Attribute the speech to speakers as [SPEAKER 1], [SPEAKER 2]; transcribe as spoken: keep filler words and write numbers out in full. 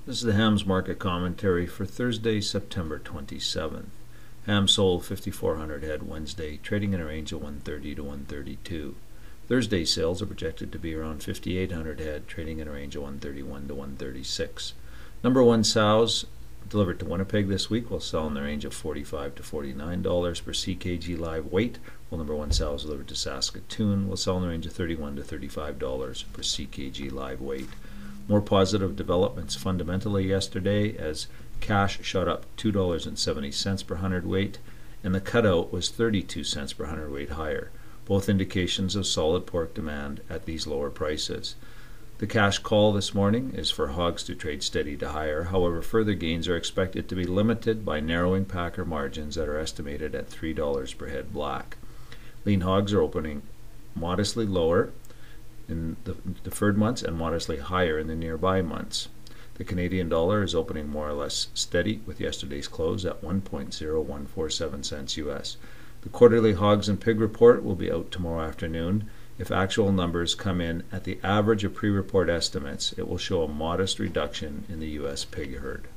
[SPEAKER 1] This is the hams market commentary for Thursday, September twenty-seventh. Ham sold fifty-four hundred head Wednesday, trading in a range of one thirty to one thirty-two. Thursday sales are projected to be around fifty-eight hundred head, trading in a range of one thirty-one to one thirty-six. Number one sows delivered to Winnipeg this week will sell in the range of forty-five to forty-nine dollars per C K G live weight, while number one sows delivered to Saskatoon will sell in the range of thirty-one to thirty-five dollars per C K G live weight. More positive developments fundamentally yesterday as cash shot up two dollars and seventy cents per hundredweight and the cutout was thirty-two cents per hundredweight higher, both indications of solid pork demand at these lower prices. The cash call this morning is for hogs to trade steady to higher. However, further gains are expected to be limited by narrowing packer margins that are estimated at three dollars per head black. Lean hogs are opening modestly lower in the deferred months and modestly higher in the nearby months. The Canadian dollar is opening more or less steady with yesterday's close at one point zero one four seven cents U S. The quarterly hogs and pig report will be out tomorrow afternoon. If actual numbers come in at the average of pre-report estimates, it will show a modest reduction in the U S pig herd.